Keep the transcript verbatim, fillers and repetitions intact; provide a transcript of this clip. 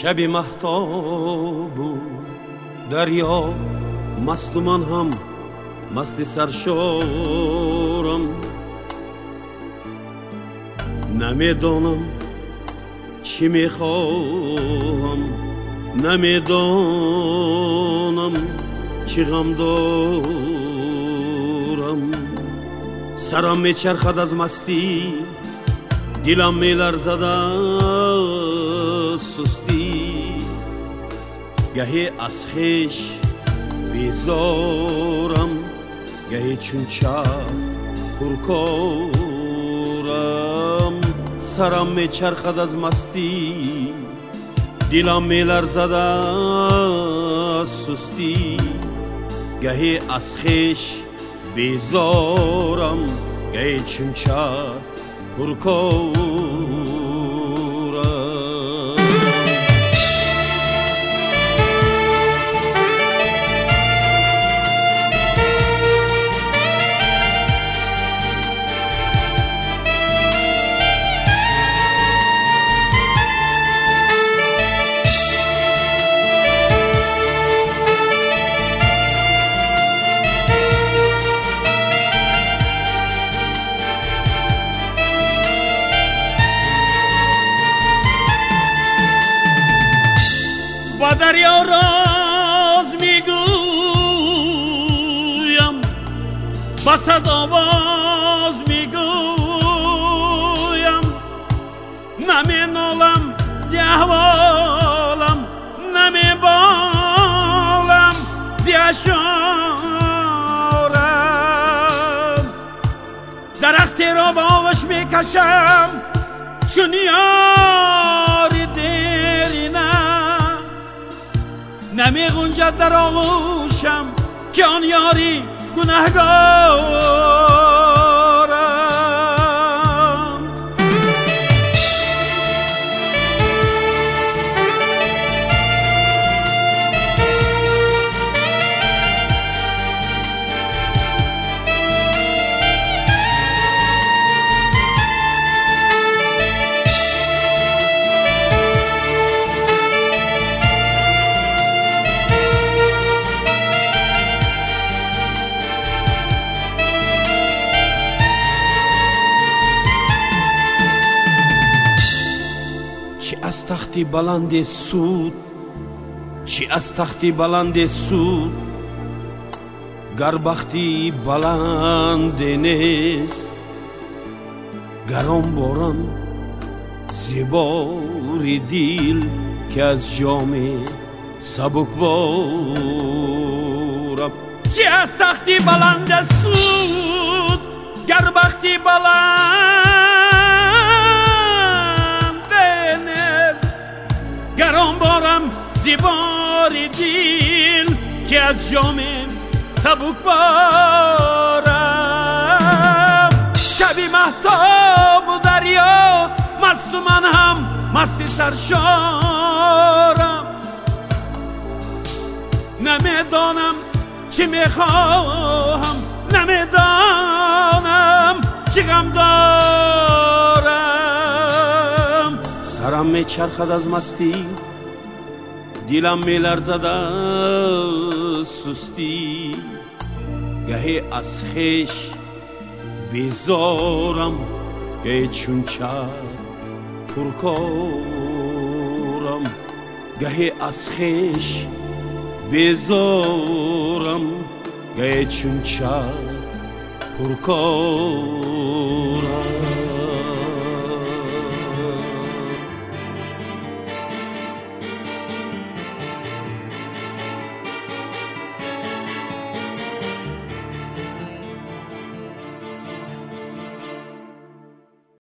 شبی مهتاب و دریا مست و من هم مست سرشارم. نمیدانم چی میخواهم، نمیدانم چی غم دارم. سرم میچرخد از مستی، دلم میلرزد از سستی. گهی از خویش بیزارم، گهی چون چرخ پرکارم. سرم میچرخد از مستی، دلم میلرزد از سستی. گهی از خویش بیزارم، گهی چون چرخ پرکارم. با دریا راز میگویم، با صد آواز میگویم. نمی نالم زی احوالم، نمی بالم زی اشارم. درختی را با آوش میکشم چون یاری دیرینه. نمی غنجد در آغوشم که آن یاری گناهگارم. چی از تختی بلند سود، چی از تختی بلند سود، گر بختی بلند نیست. گران بارم زیباری دیل که از جام سبک بارم. چی از تختی بلند سود، گر بختی بلند گران بارم زیباری دیل که از جام سبک بارم. شبی مهتاب و دریا مست و من هم مستی سرشارم. نمیدانم چی میخواهم، نمیدانم چی غم دارم. سرم میچرخد از مستی، دلم میلرزد از سستی. گهی از خویش بیزارم، گهی چون چرخ پرکارم. گهی از خویش بیزارم، گهی چون چرخ پرکارم.